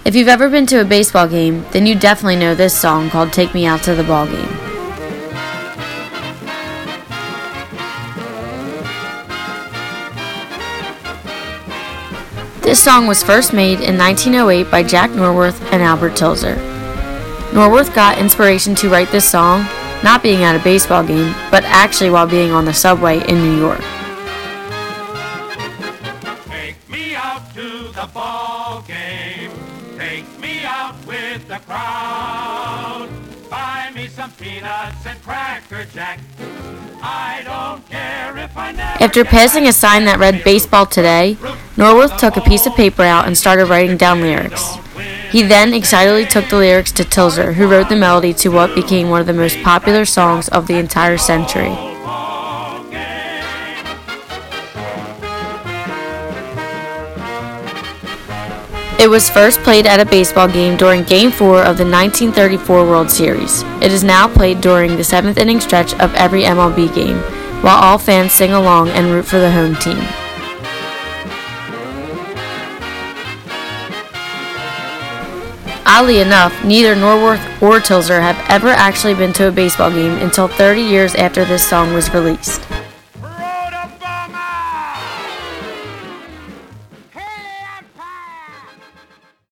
If you've ever been to a baseball game, then you definitely know this song called Take Me Out to the Ball Game. This song was first made in 1908 by Jack Norworth and Albert Tilzer. Norworth got inspiration to write this song, not being at a baseball game, but actually while being on the subway in New York. Take me out to the ball game. Take me out with the crowd. Buy me some peanuts and Cracker Jack. I don't care if I never. After passing a sign that read Baseball Today, Norworth took a piece of paper out and started writing down lyrics. He then excitedly took the lyrics to Tilzer, who wrote the melody to what became one of the most popular songs of the entire century. It was first played at a baseball game during Game 4 of the 1934 World Series. It is now played during the 7th inning stretch of every MLB game, while all fans sing along and root for the home team. Oddly enough, neither Norworth or Tilzer have ever actually been to a baseball game until 30 years after this song was released.